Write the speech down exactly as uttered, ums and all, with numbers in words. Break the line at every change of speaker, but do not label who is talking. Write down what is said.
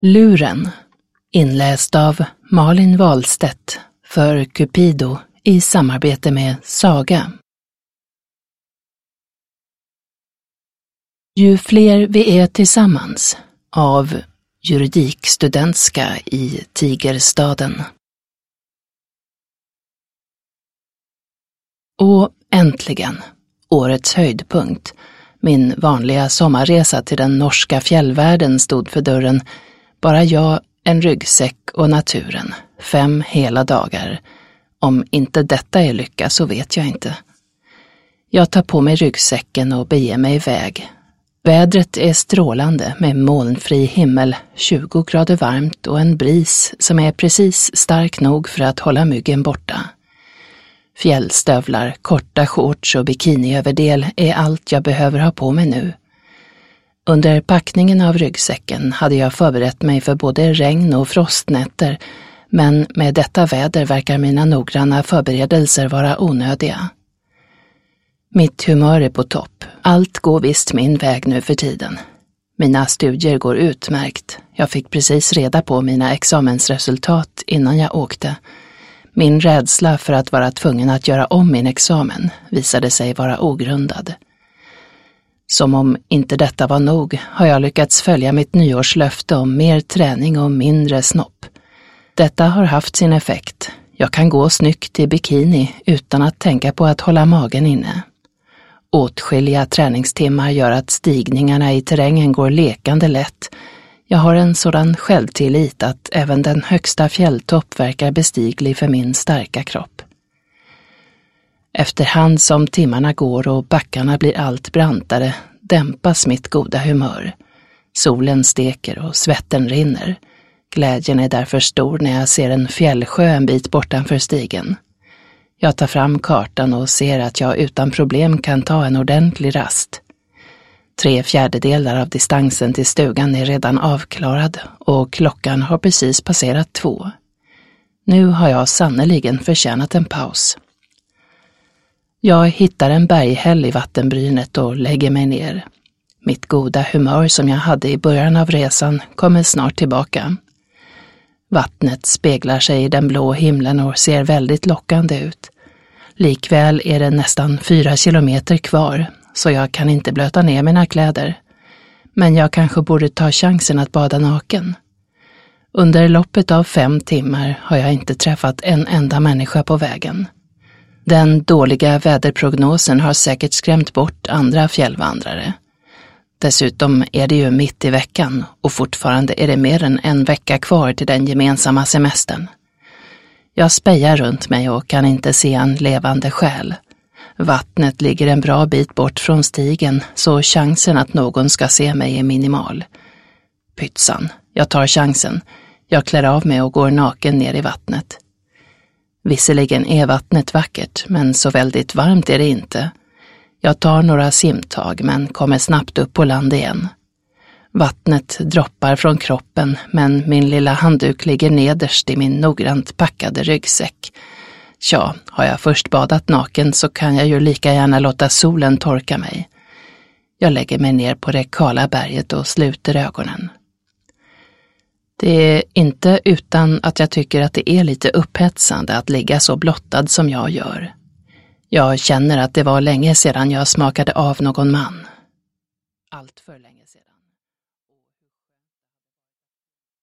Luren, inläst av Malin Wahlstedt för Cupido i samarbete med Saga. Ju fler vi är tillsammans, av juridikstudentska i Tigerstaden. Och äntligen, årets höjdpunkt, min vanliga sommarresa till den norska fjällvärlden stod för dörren. Bara jag, en ryggsäck och naturen. Fem hela dagar. Om inte detta är lycka så vet jag inte. Jag tar på mig ryggsäcken och beger mig iväg. Vädret är strålande med molnfri himmel, tjugo grader varmt och en bris som är precis stark nog för att hålla myggen borta. Fjällstövlar, korta shorts och bikiniöverdel är allt jag behöver ha på mig nu. Under packningen av ryggsäcken hade jag förberett mig för både regn och frostnätter, men med detta väder verkar mina noggranna förberedelser vara onödiga. Mitt humör är på topp. Allt går visst min väg nu för tiden. Mina studier går utmärkt. Jag fick precis reda på mina examensresultat innan jag åkte. Min rädsla för att vara tvungen att göra om min examen visade sig vara ogrundad. Som om inte detta var nog har jag lyckats följa mitt nyårslöfte om mer träning och mindre snopp. Detta har haft sin effekt. Jag kan gå snyggt i bikini utan att tänka på att hålla magen inne. Åtskilliga träningstimmar gör att stigningarna i terrängen går lekande lätt. Jag har en sådan självtillit att även den högsta fjälltopp verkar bestiglig för min starka kropp. Efterhand som timmarna går och backarna blir allt brantare dämpas mitt goda humör. Solen steker och svetten rinner. Glädjen är därför stor när jag ser en fjällsjö en bit bortanför stigen. Jag tar fram kartan och ser att jag utan problem kan ta en ordentlig rast. Tre fjärdedelar av distansen till stugan är redan avklarad och klockan har precis passerat två. Nu har jag sannoliken förtjänat en paus. Jag hittar en berghäll i vattenbrynet och lägger mig ner. Mitt goda humör som jag hade i början av resan kommer snart tillbaka. Vattnet speglar sig i den blå himlen och ser väldigt lockande ut. Likväl är det nästan fyra kilometer kvar, så jag kan inte blöta ner mina kläder. Men jag kanske borde ta chansen att bada naken. Under loppet av fem timmar har jag inte träffat en enda människa på vägen. Den dåliga väderprognosen har säkert skrämt bort andra fjällvandrare. Dessutom är det ju mitt i veckan och fortfarande är det mer än en vecka kvar till den gemensamma semestern. Jag spejar runt mig och kan inte se en levande själ. Vattnet ligger en bra bit bort från stigen så chansen att någon ska se mig är minimal. Pytsan, jag tar chansen. Jag klär av mig och går naken ner i vattnet. Visserligen är vattnet vackert, men så väldigt varmt är det inte. Jag tar några simtag men kommer snabbt upp på land igen. Vattnet droppar från kroppen men min lilla handduk ligger nederst i min noggrant packade ryggsäck. Tja, har jag först badat naken så kan jag ju lika gärna låta solen torka mig. Jag lägger mig ner på det kala berget och sluter ögonen. Det är inte utan att jag tycker att det är lite upphetsande att ligga så blottad som jag gör. Jag känner att det var länge sedan jag smakade av någon man. Allt för länge.